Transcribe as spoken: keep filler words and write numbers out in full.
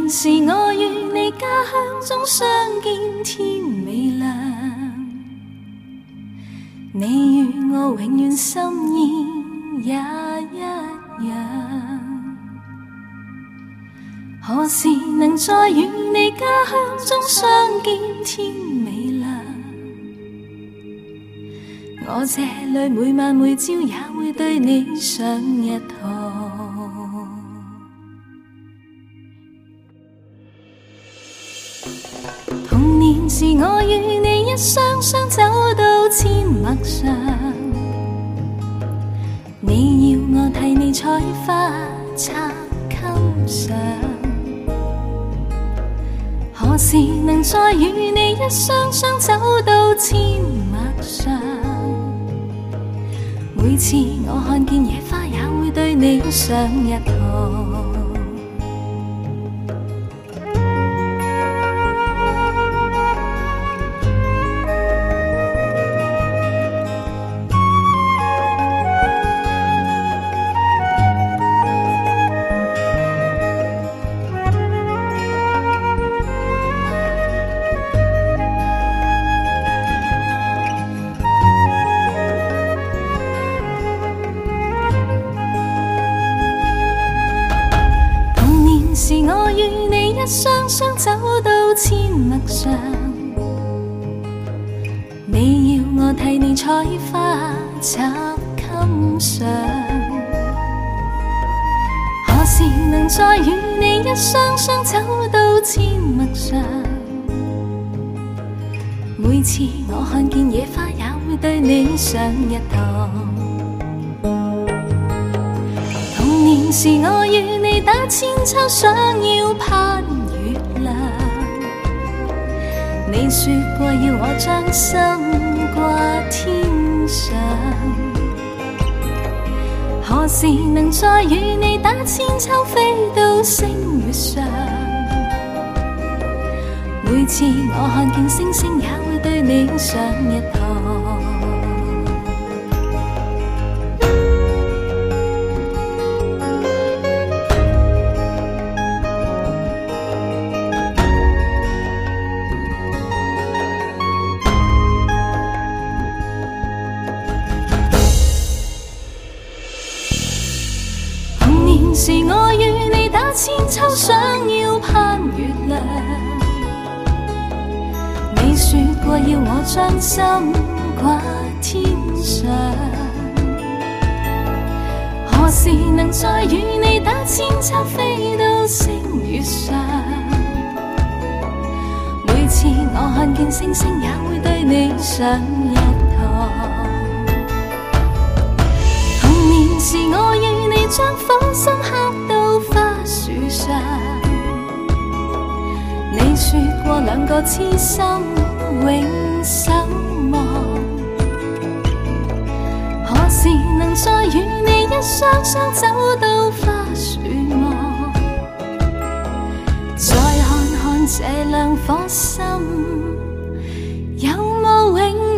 是我與你家鄉中相見天未亮，你與我永遠心意也一樣。何時能再與你家鄉中相見天未亮？我這裏每晚每朝也會對你上一堂。童年時我與你一雙雙走到阡陌上，你要我替你採花插襟上。何時能再與你一雙雙走到阡陌上？每次我看見野花也會對你上一堂。是我與你一雙雙走到阡陌上，你要我替你採花插襟上。何時能再與你一雙雙走到阡陌上？每次我看見野花也會對你上一堂。童年時我與你打千秋，想要攀月亮。你說過要我將心掛天上，何時能再與你打千秋，飛到星月上？每次我看見星星，也會對你上一堂。是我與你打千秋，想要攀月亮。你說過要我將心掛天上，何時能再與你打千秋，飛到星月上？每次我看見星星，也會對你上一堂。童年時我與你將火心刻到花樹上，你說過兩個痴心永守望，何時能再與你一雙雙走到花樹望？再看看這兩顆心，有無永